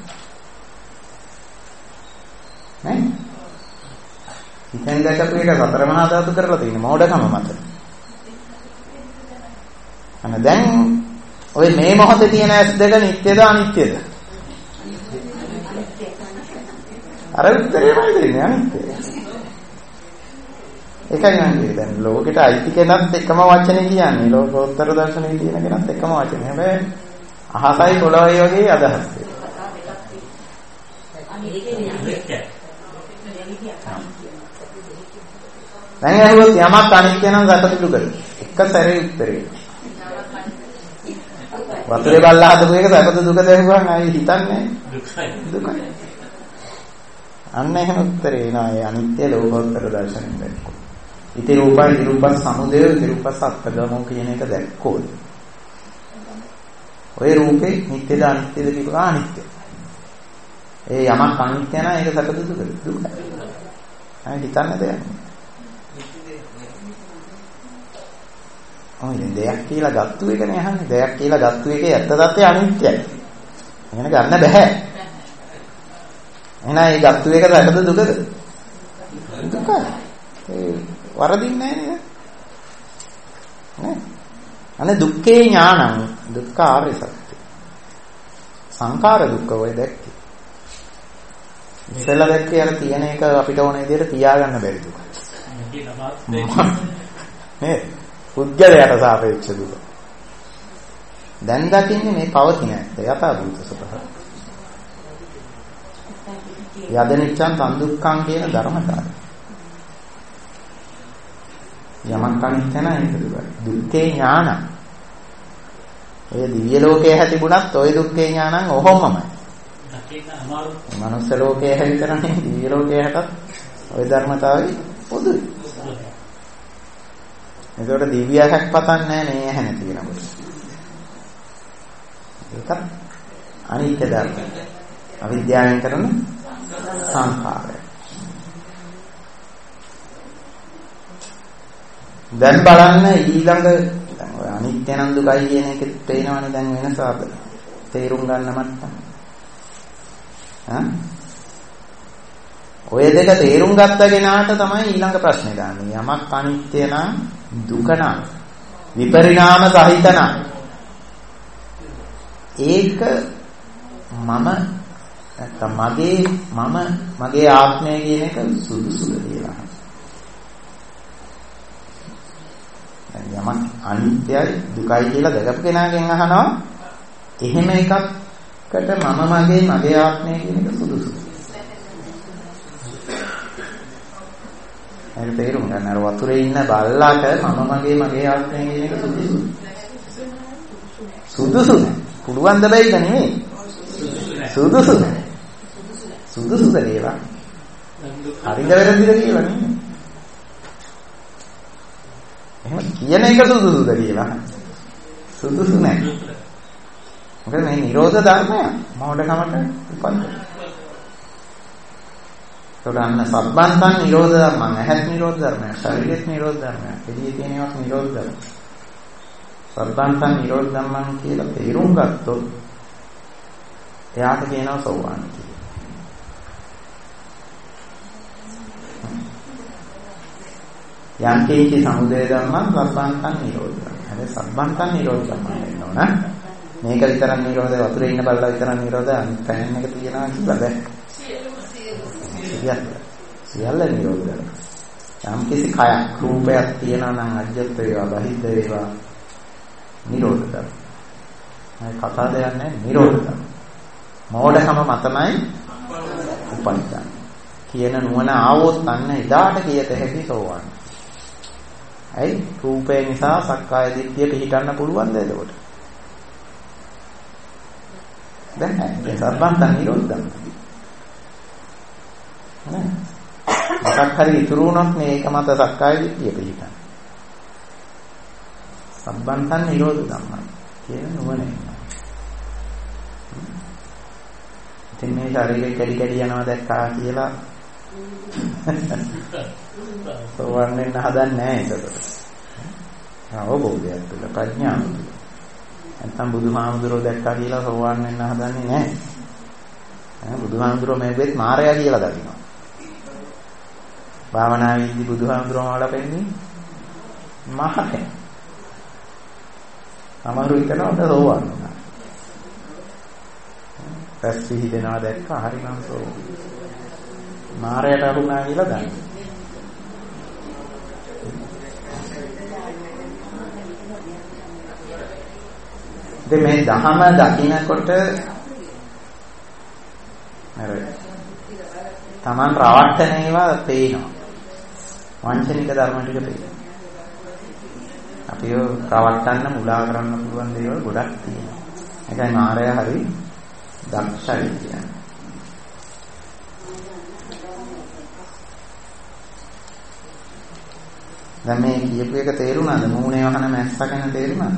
නේ? හිතෙන් දැකපු එක සතර මහා ධාතු කරලා තියෙන මොඩකම මත. අන්න දැන් ඔය මේ මොහොතේ තියෙන ඇස් දෙක නිට්ටයද අනිත්‍යද? අර උත්තරේමයි දෙන්නේ අනිත්‍යයි. ඒකයි නන්නේ දැන් ලෝකෙට අයිති කෙනත් එකම වචනේ කියන්නේ ලෝකෝත්තර දර්ශනයේ තියෙන කෙනත් එකම වචනේ. හැබැයි අහසයි පොළොවයි වගේ අදහස්. දැන් අහුවොත් යමක් අනිත්‍ය නම් සැප දුකද? එක සැරේ උත්තරේ. වතුරේ බල්ලා හදපු එක සැපද දුකද කියුවම ආයි හිතන්නේ දුකයි. අන්න එහෙම උත්තරේ එනවා. ඒ අනිත්‍ය ලෝකෝත්තර දර්ශනයෙන් දැක්කොත්. ඉති රූපයි නිරූපස් සමුදය නිරූපස් අත්ගමෝ කියන එක දැක්කොත්. ඔය රූපේ නිට්ටයද අනිත්‍යද කියනවා අනිත්‍ය. ඒ යමක් අනිත්‍ය නම් ඒක සැපද දුකද? දුකයි. ආයි හිතන්න දෙයක්. ඔය දෙයක් කියලා ගත්තු එකනේ අහන්නේ. දෙයක් කියලා ගත්තු එකේ ඇත්ත තත්ත්වය අනිත්‍යයි. එහෙනම් ගන්න බෑ. එහෙනම් ඒ ගත්තු එක සැපද දුකද? දුකයි. ඒ වරදින්නේ නැහැ නේ. අනේ දුක්ඛේ ඥානං දුක්ඛ ආර්ය සත්‍ය. සංඛාර දුක්ඛ ඔය දැක්කේ. ඉතල දැක්කේ අර තියෙන එක අපිට ඕන විදිහට තියාගන්න බැරි දුක. නේ පුද්ගලයාට සාපේක්ෂ දුක. දැන් දකින්නේ මේ පවතින ඇත්ත යථාභූත ස්වභාවය. යදනිච්ඡන් සම්දුක්ඛං කියන ධර්මතාවය. යමක් අනිත්‍ය නැහැ ඒක දුකයි. දුක්ඛේ ඥාන. ඔය දිව්‍ය ලෝකයේ හැතිබුණත් ඔය දුක්ඛේ ඥානං ඔහොමමයි. මනුස්ස ලෝකයේ හැවිතරනේ දිව්‍ය ලෝකයේ හැටත් ඔය ධර්මතාවය පොදුයි. ඒකට දිව්‍යයක් පතන්නේ නැහැ නේ ඇහැ නැති වෙනකොට. ඒකත් අනිත්‍ය ධර්ම. අවිද්‍යාවෙන් කරන සංඛාරය. දැන් බලන්න ඊළඟ ඔය අනිත්‍ය නම් දුකයි කියන එක තේනවනේ දැන් වෙනස අපිට. තේරුම් ගන්න මට්ටම. ඔය දෙක තේරුම් ගත්ත කෙනාට තමයි ඊළඟ ප්‍රශ්නේ දාන්නේ. යමක් අනිත්‍ය නම් දුක නම් විපරිණාම සහිත නම් ඒක මම නැත්නම් මගේ ආත්මය කියන එක සුදුසුද කියලා. දැන් යමක් අනිත්‍යයි දුකයි කියලා දැකපු කෙනාගෙන් අහනවා එහෙම එකකට මගේ ආත්මය කියන එක සුදුසුද? ඒක තේරුම් ගන්න. අර වතුරේ ඉන්න බල්ලාට මගේ ආත්මය කියන එක සුදුසුද? සුදුසු නෑ. පුළුවන් ද බැයිද නෙමෙයි. සුදුසු නෑ. සුදුසුද කියලා. හරිද වැරදිද කියලා නෙමෙයි. එහෙම කියන එක සුදුසුද කියලා. සුදුසු නෑ. මොකද මේ නිරෝධ ධර්මය මොඩකමට උපන්න. ඒකන්න සබ්බන්තං නිරෝධ ධර්මං. ඇහත් නිරෝධ ධර්මයක්, ශරීරෙත් නිරෝධ ධර්මයක්, එළියේ තියෙන ඒවාත් නිරෝධ ධර්ම. සබ්බන්තං නිරෝධ ධම්මං කියලා තේරුම් ගත්තොත් එයාට කියනවා සෝවාන් කියලා. යම් කේචි සමුදය ධම්මං සබ්බන්තං නිරෝධ ධම්මං. හැබැයි සබ්බන්තං නිරෝධ ධම්මං වෙන්න ඕන. මේක විතරක් නිරෝධය, වතුරේ ඉන්න බල්ලා විතරක් නිරෝධය, අනිත් පැන් එක තියනවා කියලා බෑ. සියල්ල නිරෝධ ධර්ම. යම් කිසි කයක් රූපයක් තියනවා නම් අජ්ජත් වේවා බහිද්ද වේවා නිරෝධ ධර්ම. මේ කතා දෙයක් නැහැ නිරෝධ ධර්ම. මෝඩකම මතමයි උපන්නා. කියන නුවණ ආවොත් අන්න එදාට කියත හැකි සෝවාන්. ඇයි රූපය නිසා සක්කාය දිට්ඨිය පිහිටන්න පුළුවන්ද එතකොට? දැන් නැහැ. සබ්බන්තං නිරෝධ ධර්ම. මොකක් හරි ඉතුරු වුණොත් මේක මත සක්කාය දිට්ඨිය පිළිගන්න. සම්බන්තන් නිරෝධ ධම්මයි කියන නුවණ එනවා. ඉතින් මේ ශරීරේ කැඩි කැඩි යනවා දැක්කා කියලා සෝවන් වෙන්න හදන්නේ නැහැ ඒකට. අවබෝධයක් තුළ ප්‍රඥාව. නැත්නම් බුදුහාමුදුරුවෝ දැක්කා කියලා සෝවන් වෙන්න හදන්නේ නැහැ. බුදුහාමුදුරුවෝ මේකෙත් මායя කියලා දකිනවා. භාවනාවේදී බුදුහාමුදුරුවෝ වල පෙන්නේ මහතෙන්. අමාරු හිතනවට සෝවන් වෙනවා. පැස්සි හිතනවා දැක්කා හරිනම් සෝවන්. මායයට අහුණා කියලා දන්නවා. ඉතින් මේ දහම දකින්නකොට අර තමන් රවට්ටන ඒවා පේනවා. වංචනික ධර්ම ටික පේනවා. අපිව රවට්ටන්න මුලා කරන්න පුළුවන් දේවල් ගොඩක් තියෙනවා. ඒකයි මායя හරි දක්ෂයි කියන්නේ. දැන් මේ කියපු එක තේරුණාද? මූණේ වහන මැස්ස ගැන තේරුණාද?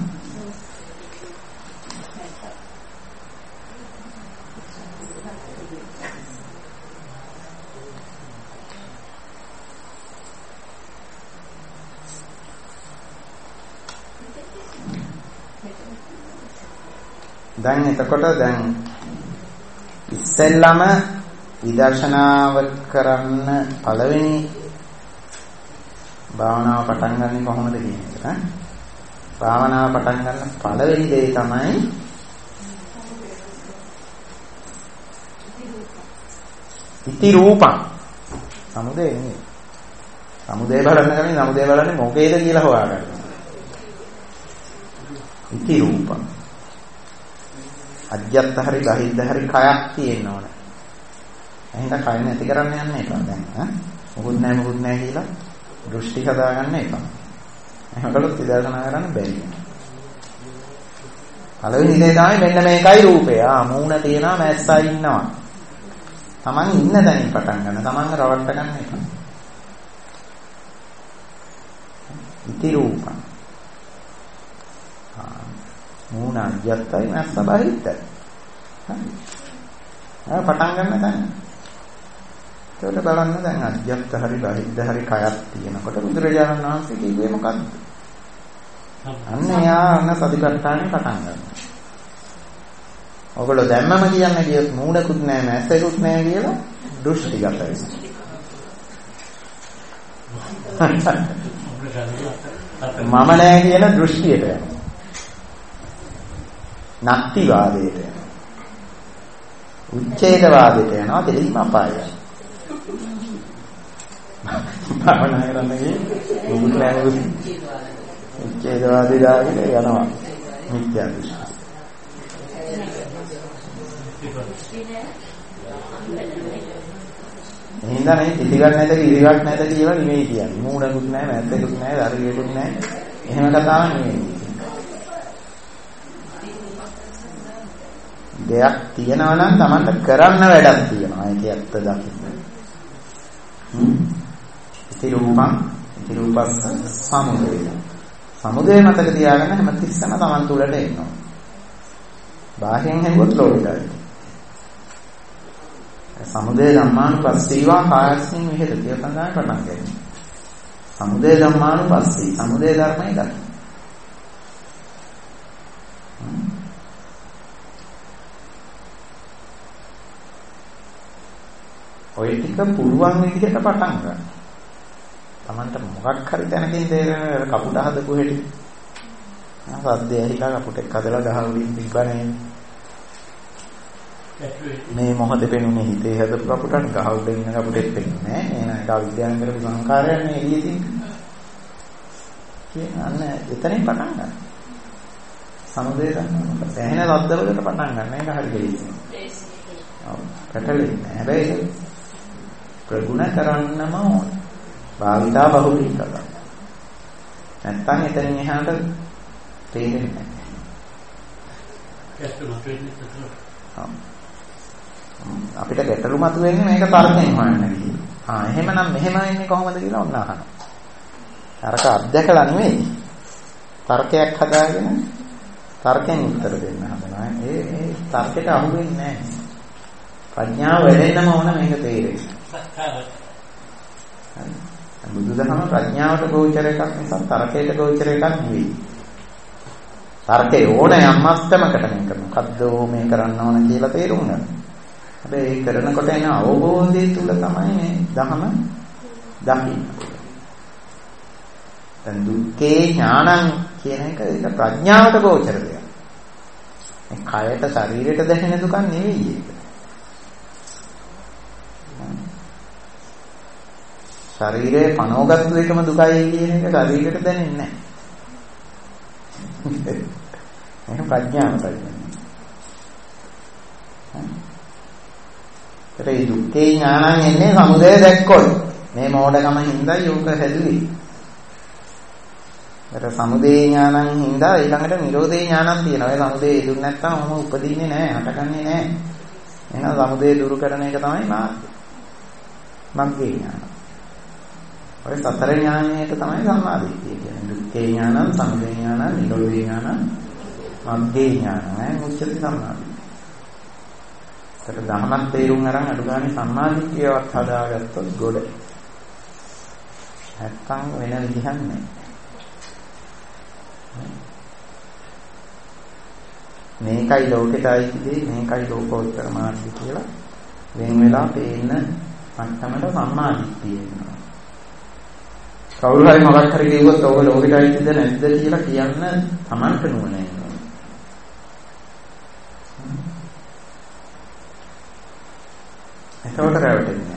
දැන් එතකොට දැන් ඉස්සෙල්ලම විදර්ශනාව කරන්න පළවෙනි භාවනාව පටන් ගන්න කොහොමද කියන එක. භාවනාව පටන් ගන්න පළවෙනි දේ තමයි ඉති රූපං. සමුදේ නෙමෙයි. සමුදේ බලන්න කලින් සමුදේ බලන්නේ මොකේද කියලා හොයාගන්න. ඉති රූපං. අජ්ජත් හරි බහිද්ද හරි කයක් තියෙන්න ඕන. එහෙනම් කය නැති කරන්න යන්න එපා දැන්. මොකුත් නැහැ කියලා දෘෂ්ටි හදාගන්න එපා. එහෙම කළොත් විදර්ශනා කරන්න බැරි වෙනවා. පළවෙනි දේ තමයි මෙන්න මේකයි රූපය. මූණ තියනවා මැස්සා ඉන්නවා. Taman ඉන්න තැනින් පටන් ගන්න. Taman රවට්ට ගන්න එපා. ඉති රූපං. මූණ අජ්ජත්යි මැස්ස බහිද්දයි. හරි. පටන් ගන්න තැන. ඒකට බලන්න දැන් අජ්ජත් හරි බහිද්ද හරි කයක් තියෙනකොට බුදුරජාණන් වහන්සේ කිව්වේ මොකද්ද? අන්න යා සතිපට්ඨානෙ පටන් ගන්නවා. ඔයගොල්ලෝ දැම්මම කියන්නේ කියොත් මූණකුත් නැහැ මැස්සකුත් නැහැ කියලා දෘෂ්ටිගත වෙනවා. මම නෑ කියන දෘෂ්ටියට යනවා. නත්තිවාදයට යනවා. උච්ඡේදවාදයට යනවා. දෙලින්ම අපායයි. භාවනා කරන්නේ මොකුත් නෑ උච්ඡේදවාදී දාගෙන යනවා. මිත්‍යා දෘෂ්ටි. එහෙනම් මේ පිටිගත් නැත කිරිගත් නැත කියලා නෙමෙයි කියන්නේ. මූණකුත් නැහැ, මැද්දකුත් නැහැ, දරියෙකුත් නැහැ. එහෙම කතාවක් නෙමෙයි. දෙයක් තියනවා නම් Tamanට කරන්න වැඩක් තියෙනවා. ඒක ඇත්ත දකින්න. ඉති රූපස් සමුදය. සමුදය මතක තියාගන්න හැමතිස්සම Taman තුලට එනවා. බාහිරින් හැංගුවොත් ලෝකයයි. සමුදය ධම්මානුපස්සීවා කායස්මින් විහෙරති කියලා තමයි පටන් ගන්නේ. සමුදය ධම්මානුපස්සී සමුදය ධර්මයි ගන්න. ඔය ටික පුළුවන් විදිහට පටන් ගන්න. Tamanට මොකක් හරි තැනකින් තේරෙන කපුට හදපු හැටි. සද්දේ ඇහිලා කපුටෙක් හදලා ගහ උඩින් තිබ්බනේ. මේ මොහොතේ පෙනුනේ හිතේ හදපු කපුටන් ගහ උඩ ඉන්න කපුටෙක් පෙනුනේ නෑ. ඒක අවිද්‍යාවෙන් කරපු සංකාරයක් නේ එළියේ තියෙන්නේ. අන්න එතනින් පටන් ගන්න. සමුදේ ගන්නවා. දැනෙන සද්දවලට පටන් ගන්න. ඒක හරි දෙයක්. ඔව්. පැටලෙන්නේ. හැබැයි ප්‍රගුණ කරන්නම ඕන. භාවිතා බහුලී කරගන්න. නැත්තම් එතනින් එහාට තේරෙන්නේ නැහැ. අපිට ගැටලු මතුවෙන්නේ මේක තර්කයෙන් හොයන්න කියලා. එහෙමනම් මෙහෙම වෙන්නේ කොහොමද කියලා ඔන්න අහනවා. අරක අත්දැකලා නෙවෙයි. තර්කයක් හදාගෙන තර්කයෙන් උත්තර දෙන්න හදනවා. ඒ තර්කයට අහු වෙන්නේ නැහැ. ප්‍රඥාව වැඩෙන්නම ඕන මේක තේරෙන්න. බුදුදහම ප්‍රඥාවට ගෝචර එකක් නිසා තර්කයට ගෝචර එකක් නෙවෙයි. තර්කේ ඕනේ අම්මස්තමකට මේක මොකද්ද මේ කරන්න ඕන කියලා තේරුම් ගන්න. හැබැයි ඒ කරනකොට එන අවබෝධය තුල තමයි මේ ධහම දකින්න. දැන් දුක්ඛේ ඥානං කියන එක ඒක ප්‍රඥාවට ගෝචර දෙයක්. මේ කයට ශරීරයට දැනෙන දුක නෙවෙයි ඒක. ශරීරයේ පනෝගත්තු එකම දුකයි කියන එක ශරීරයට දැනෙන්නේ නැහැ. ඒක ප්‍රඥාවටයි. ඒ දුක්ඛේ ඥානං එන්නේ සමුදය දැක්කොත්. මේ මෝඩකම හින්දා යෝග හැදුවේ. ඒතර සමුදය ඥානං හින්දා ඊළඟට නිරෝධේ ඥානං තියෙනවා. ඒ සමුදය ඉදුන් නැත්තම් ඔහොම උපදින්නේ නැහැ, හටගන්නේ නැහැ. එහෙනම් සමුදය දුරු කරන එක තමයි මාර්ගය. මග්ගේ ඥාන. ඔය සතර ඥානයට තමයි සම්මාදිට්ඨිය කියන්නේ. දුක්ඛේ ඥානං, සමුදය ඥානං, නිරෝධේ ඥානං, මග්ගේ ඥානං. මුච්චති සම්මාදිට්ඨිය. ඒකට දහමක් තේරුම් අරන් අඩු ගානේ සම්මාදිට්ඨියවත් හදාගත්තොත් ගොඩ. නැත්තම් වෙන විදිහක් නැහැ. මේකයි ලෝකෙට අයිති දේ, මේකයි ලෝකෝත්තර මාර්ගය කියලා වෙන වෙලා පේන්න මට්ටමට සම්මාදිට්ඨිය වෙනවා. කවුරු හරි මොකක් හරි කිව්වොත් ඔබ ලෝකෙට අයිතිද නැද්ද කියලා කියන්න Tamanට නුවණ එනවා. ඒකට රැවටෙන්නේ.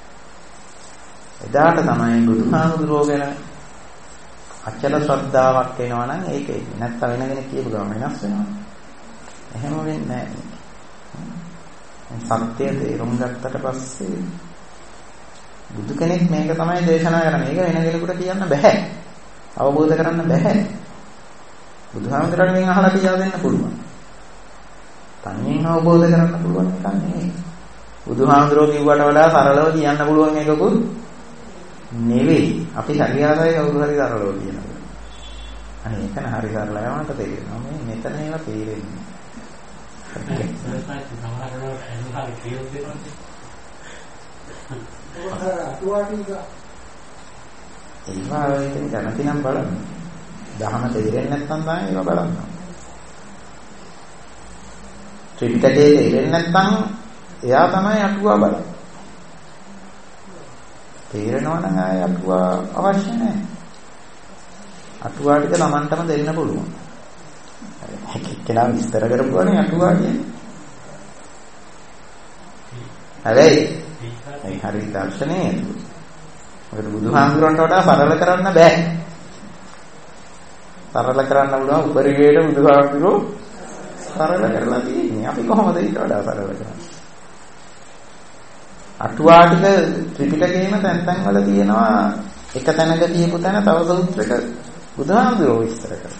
එදාට තමයි බුදුහාමුදුරුවෝ ගැන අචල ශ්‍රද්ධාවක් එනවා නම් ඒක එන්නේ. නැත්නම් වෙන කෙනෙක් කියපු ගමන් වෙනස් වෙනවා. එහෙම වෙන්නේ නැහැ. සත්‍ය තේරුම් ගත්තට පස්සේ බුදු කෙනෙක් මේක තමයි දේශනා කරන්නේ. ඒක වෙන කෙනෙකුට කියන්න බෑ. අවබෝධ කරන්න බෑ. බුදුහාමුදුරන්ගෙන් අහලා කියලා දෙන්න පුළුවන්. තනියෙන් අවබෝධ කරන්න පුළුවන් එකක් නෙවෙයි. බුදුහාමුදුරුවෝ කිව්වට වඩා සරලව කියන්න පුළුවන් එකකුත් නෙවෙයි. අපි හරියටම කවුරු හරි සරලව කියනවා. අනේ එතන හරි සරලව යනකට තේරෙනවා. මේ මෙතන ඒවා තේරෙන්නේ. ඒවා ඉතින් කැමති නම් බලන්න. දහම තේරෙන්නේ නැත්නම් තමයි ඒවා බලන්න. ත්‍රිපිටකයේ තේරෙන්නේ නැත්නම් එයා තමයි අටුවා බලන්නේ. තේරෙනවා නම් ආය අටුවා අවශ්‍ය නැහැ. අටුවා ටික Tamanටම දෙන්න පුළුවන්. එක්කෙනා විස්තර කරපුවානේ අටුවා කියන්නේ. හැබැයි ඒ හරි දර්ශනේ. මොකද බුදුහාමුදුරන්ට වඩා සරල කරන්න බෑ. සරල කරන්න පුළුවන් උපරිමයට බුදුහාමුදුරෝ සරල කරලා තියෙන්නේ. අපි කොහොමද ඊට වඩා සරල කරන්නේ? අටුවා ටික ත්‍රිපිටකයේම තැන් තැන් වල තියෙනවා එක තැනක කියපු තැන තව සූත්‍රයක බුදුහාමුදුරෝ විස්තර කරනවා.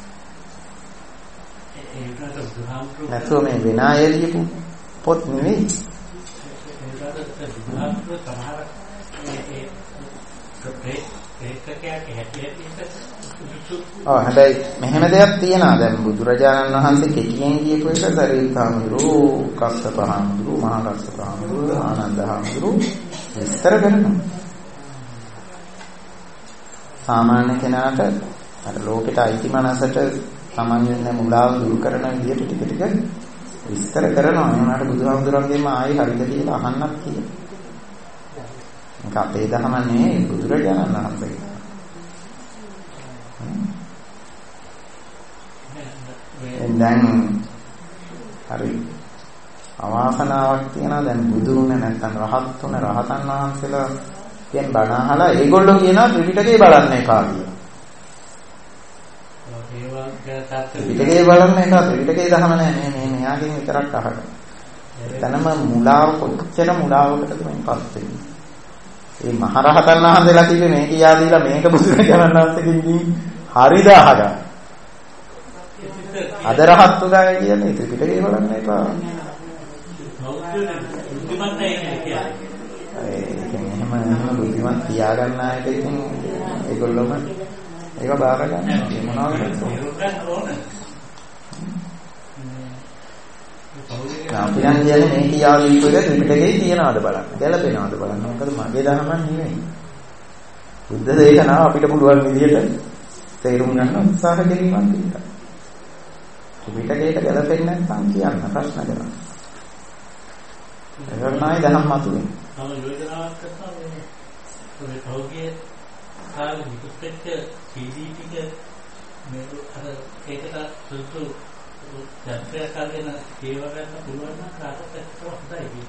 නැත්නම් මේ වෙන අය ලියපු පොත් නෙවෙයි. හැබැයි මෙහෙම දෙයක් තියෙනවා. දැන් බුදුරජාණන් වහන්සේ කෙටියෙන් කියපු එක සරියුත් හාමුදුරුවෝ, කස්සප හාමුදුරුවෝ, මහා කස්සප හාමුදුරුවෝ, ආනන්ද හාමුදුරුවෝ විස්තර කරනවා. සාමාන්‍ය කෙනාට අර ලෝකෙට අයිති මනසට සාමාන්‍යයෙන් මුලාව දුරු කරන විදිහට ටික ටික විස්තර කරනවා. ඒනාට බුදුහාමුදුරන්ගේම ආයි හරිද කියලා අහන්නත් කියනවා. මේක අපේ දහම නෙවෙයි බුදුරජාණන් වහන්සේගේ. දැන් හරි අවාසනාවක් තියෙනවා. දැන් බුදු වුණ නැත්නම් රහත් වුණ රහතන් වහන්සේලා කියන බණ අහලා ඒගොල්ලෝ කියනවා ත්‍රිපිටකේ බලන්න එපා කියලා. ත්‍රිපිටකේ බලන්න එපා. ත්‍රිපිටකේ දහම නැහැ. මේ මෙයාගෙන් විතරක් අහන්න. එතනම මුලාව කොච්චර මුලාවකටද මේ පස් වෙන්නේ. මේ මහරහතන් වහන්සේලා කිව්වේ මේක යා දීලා මේක බුදුරජාණන් වහන්සේගෙන් හරිද අහගන්න. අද රහත් උදාය කියන්නේ ත්‍රිපිටකේ බලන්න එපා. එහෙම බුද්ධිමත් තියාගන්න ආයත ඉතින් ඒගොල්ලොම ඒක බාර ගන්න මොනවද අපි නම් කියන්නේ මේ කියා දීපු එක ත්‍රිපිටකේ තියනවාද බලන්න. ගැළපෙනවද බලන්න. මොකද මගේ දහම නෙවෙයි. බුද්ධ දේශනාව අපිට පුළුවන් විදිහට තේරුම් ගන්න උත්සාහ කිරීමක් තියෙනවා. ත්‍රිපිටකයට ගැළපෙන්නේ නැත්නම් කියන්න ප්‍රශ්න කරනවා. ඒකමයි දහම් මතුවේ. තම යෝජනාවක් කරනවා මේ පෞද්ගලික කාර්ය විකෘතිච්ච CD ටික මේ අර ඒකට සුසු චර්චා කරගෙන ඒව ගන්න පුළුවන් නම් කාටත් ඒක හොඳයි.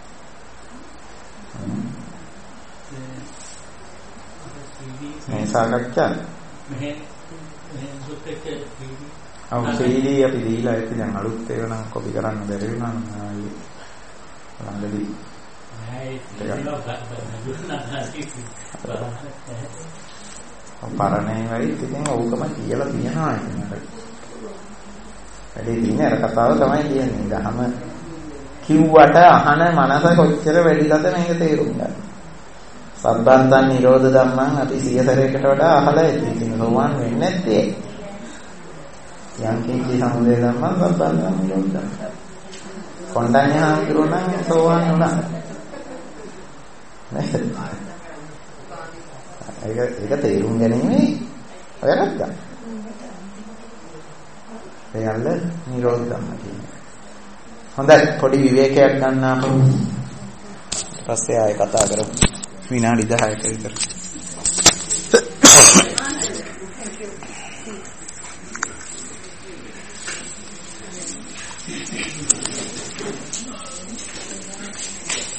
මේ සාකච්ඡා මේ සුත්‍ච්ච CD අපි දීලා ඒක දැන් අලුත් ඒවා නම් කොපි කරන්න බැරි වෙනවා නම් ළඟදී පරණේ වෙයි ඉතින් ඕකම කියලා තියනවා ඒකට. වැඩි දිනේ අර කතාව තමයි කියන්නේ. දහම කිව්වට අහන මනස කොච්චර වැඩිලද මේක තේරුම් ගන්න. සබ්බන්තන් නිරෝධ ධම්මං අපි සියතරයකට වඩා අහලා ඉතින් සෝවාන් වෙන්නේ නැත්තේ. යම් කිසි සමුදය ධම්මං සබ්බන්තන් නිරෝධ ධම්මං. කොණ්ඩඤ්ඤ හාමුදුරුවෝ නම් සෝවාන් වුණා. ඒක තේරුම් ගැනීමේ වැරද්දක්. ඒයල්ල නිරෝධ ධම්ම කියන්නේ. හොඳයි පොඩි විවේකයක් ගන්න අපු. ඊට පස්සේ ආයෙ කතා කරමු. විනාඩි 10ක විතර.